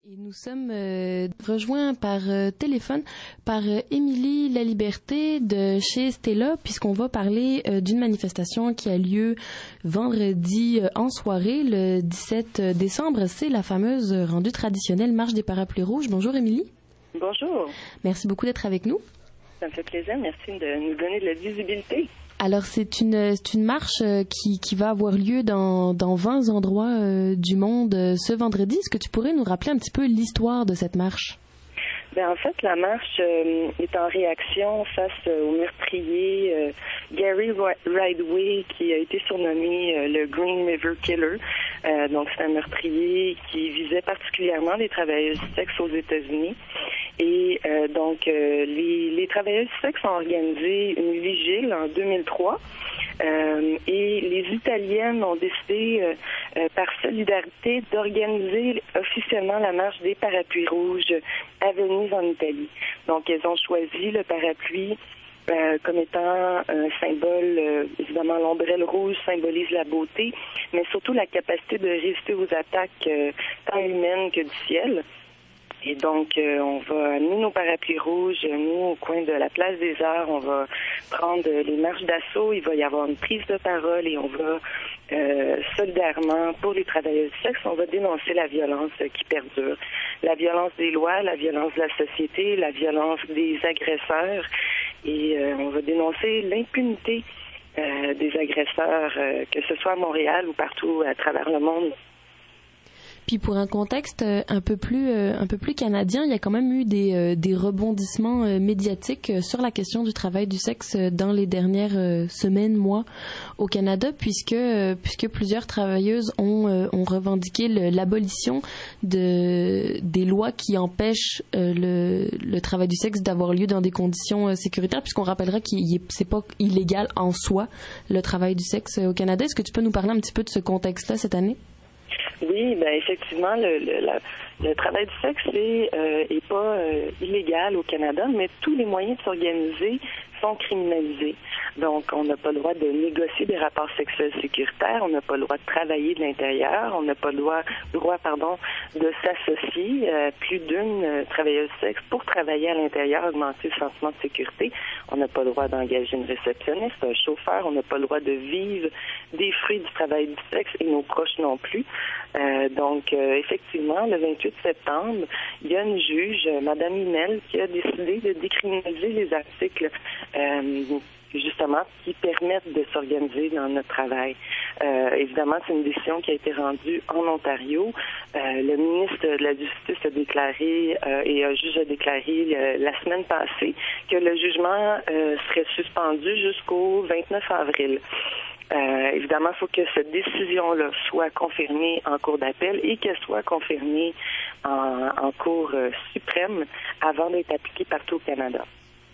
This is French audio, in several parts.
Et nous sommes rejoints par téléphone par Émilie Laliberté de chez Stella, puisqu'on va parler d'une manifestation qui a lieu vendredi en soirée, le 17 décembre. C'est la fameuse rendue traditionnelle Marche des Parapluies Rouges. Bonjour Émilie. Bonjour. Merci beaucoup d'être avec nous. Ça me fait plaisir. Merci de nous donner de la visibilité. Alors, c'est une marche qui va avoir lieu dans 20 endroits du monde ce vendredi. Est-ce que tu pourrais nous rappeler un petit peu l'histoire de cette marche? Ben, en fait, la marche est en réaction face au meurtrier Gary Ridgway, qui a été surnommé le Green River Killer. Donc, c'est un meurtrier qui visait particulièrement les travailleuses du sexe aux États-Unis. Et donc, les travailleuses du sexe ont organisé une vigile en 2003. Et les Italiennes ont décidé, par solidarité, d'organiser officiellement la marche des parapluies rouges à Venise en Italie. Donc, elles ont choisi le parapluie comme étant un symbole, évidemment, l'ombrelle rouge symbolise la beauté, mais surtout la capacité de résister aux attaques tant humaines que du ciel. Et donc, on va amener nos parapluies rouges, nous, au coin de la place des Arts, on va prendre les marches d'assaut, il va y avoir une prise de parole et on va, solidairement, pour les travailleuses du sexe, on va dénoncer la violence qui perdure. La violence des lois, la violence de la société, la violence des agresseurs et on va dénoncer l'impunité des agresseurs, que ce soit à Montréal ou partout à travers le monde. Puis pour un contexte un peu plus canadien, il y a quand même eu des rebondissements médiatiques sur la question du travail du sexe dans les dernières semaines, mois au Canada, puisque plusieurs travailleuses ont revendiqué l'abolition des lois qui empêchent le travail du sexe d'avoir lieu dans des conditions sécuritaires, puisqu'on rappellera c'est pas illégal en soi le travail du sexe au Canada. Est-ce que tu peux nous parler un petit peu de ce contexte-là cette année? Oui, ben effectivement, le travail du sexe est pas illégal au Canada, mais tous les moyens de s'organiser sont criminalisés. Donc, on n'a pas le droit de négocier des rapports sexuels sécuritaires, on n'a pas le droit de travailler de l'intérieur, on n'a pas le droit de s'associer plus d'une travailleuse sexe pour travailler à l'intérieur, augmenter le sentiment de sécurité. On n'a pas le droit d'engager une réceptionniste, un chauffeur, on n'a pas le droit de vivre des fruits du travail du sexe et nos proches non plus. Donc, effectivement, le 28 septembre, il y a une juge, Mme Imel, qui a décidé de décriminaliser les articles justement, qui permettent de s'organiser dans notre travail. Évidemment, c'est une décision qui a été rendue en Ontario. Le ministre de la Justice a déclaré et un juge a déclaré la semaine passée que le jugement serait suspendu jusqu'au 29 avril. Évidemment, il faut que cette décision-là soit confirmée en cour d'appel et qu'elle soit confirmée en cour suprême avant d'être appliquée partout au Canada.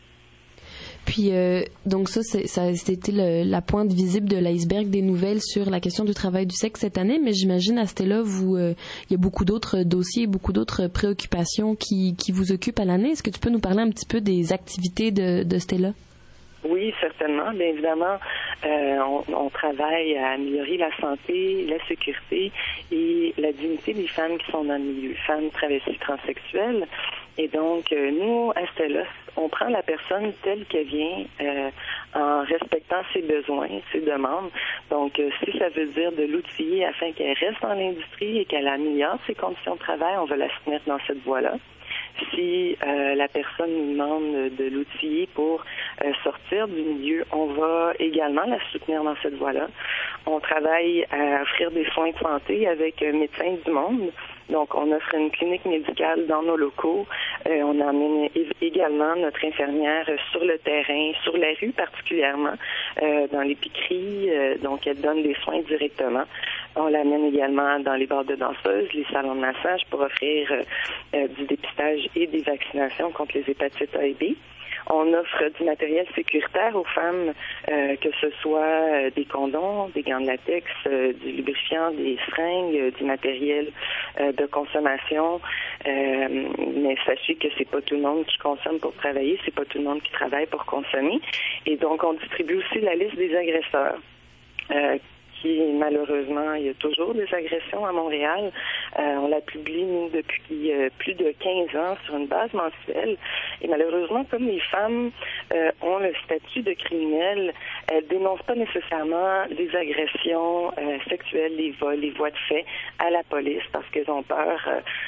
Puis, donc c'était la pointe visible de l'iceberg des nouvelles sur la question du travail du sexe cette année, mais j'imagine à Stella, il y a beaucoup d'autres dossiers, beaucoup d'autres préoccupations qui vous occupent à l'année. Est-ce que tu peux nous parler un petit peu des activités de Stella? Oui, certainement. Bien évidemment, on travaille à améliorer la santé, la sécurité et la dignité des femmes qui sont dans le milieu, femmes travesties transsexuelles. Et donc, nous, à Stella, on prend la personne telle qu'elle vient en respectant ses besoins, ses demandes. Donc, si ça veut dire de l'outiller afin qu'elle reste dans l'industrie et qu'elle améliore ses conditions de travail, on va la soumettre dans cette voie-là. Si la personne nous demande de l'outiller pour sortir du milieu, on va également la soutenir dans cette voie-là. On travaille à offrir des soins de santé avec Médecins du Monde. Donc, on offre une clinique médicale dans nos locaux. On emmène également notre infirmière sur le terrain, sur la rue particulièrement, dans l'épicerie. Donc, elle donne des soins directement. On l'amène également dans les bars de danseuses, les salons de massage pour offrir du dépistage et des vaccinations contre les hépatites A et B. On offre du matériel sécuritaire aux femmes, que ce soit des condoms, des gants de latex, du lubrifiant, des seringues, du matériel de consommation. Mais sachez que c'est pas tout le monde qui consomme pour travailler, c'est pas tout le monde qui travaille pour consommer. Et donc, on distribue aussi la liste des agresseurs qui, malheureusement, il y a toujours des agressions à Montréal. On la publie, nous, depuis plus de 15 ans sur une base mensuelle. Et malheureusement, comme les femmes ont le statut de criminel, elles dénoncent pas nécessairement les agressions sexuelles, les vols, les voies de fait à la police parce qu'elles ont peur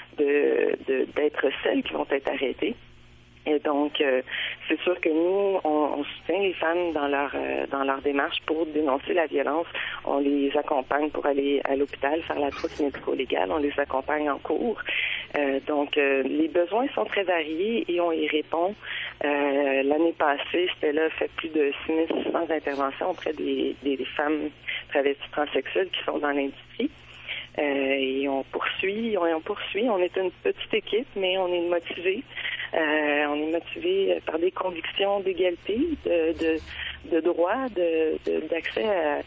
d'être celles qui vont être arrêtées. Et donc, c'est sûr que nous, on soutient les femmes dans leur démarche pour dénoncer la violence. On les accompagne pour aller à l'hôpital, faire la trousse médico-légale. On les accompagne en cours. Donc, les besoins sont très variés et on y répond. L'année passée, c'était là, fait plus de 6600 interventions auprès des femmes travesties transsexuelles qui sont dans l'industrie. Et on poursuit. On est une petite équipe, mais on est motivés. On est motivé par des convictions d'égalité, de droit, d'accès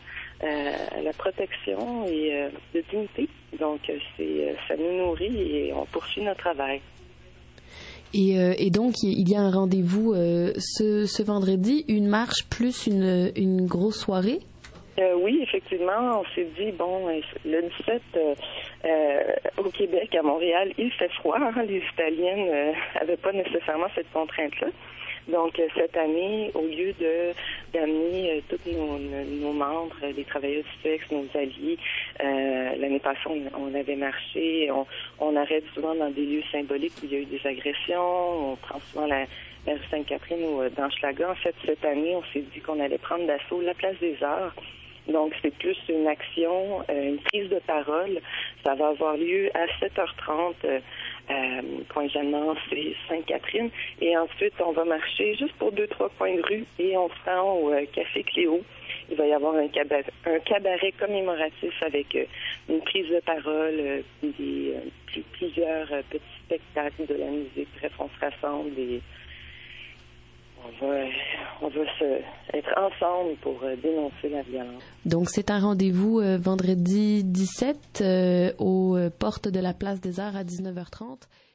à la protection et de dignité. Donc, ça nous nourrit et on poursuit notre travail. Et donc, il y a un rendez-vous ce vendredi, une marche plus une grosse soirée? Oui, effectivement, on s'est dit, le 17, au Québec, à Montréal, il fait froid. Les Italiennes n'avaient pas nécessairement cette contrainte-là. Donc, cette année, au lieu d'amener tous nos membres, les travailleurs du sexe, nos alliés, l'année passée, on avait marché, on arrête souvent dans des lieux symboliques où il y a eu des agressions, on prend souvent la rue Sainte-Catherine ou dans Schlager. En fait, cette année, on s'est dit qu'on allait prendre d'assaut la place des Arts. Donc, c'est plus une action, une prise de parole. Ça va avoir lieu à 7h30, coin Jeanne-Mance et Sainte-Catherine. Et ensuite, on va marcher juste pour 2-3 coins de rue et on se rend au Café Cléo. Il va y avoir un cabaret commémoratif avec une prise de parole, plusieurs petits spectacles, de la musique. Bref, on se rassemble et on va être ensemble pour dénoncer la violence. Donc, c'est un rendez-vous vendredi 17 aux portes de la Place des Arts à 19h30.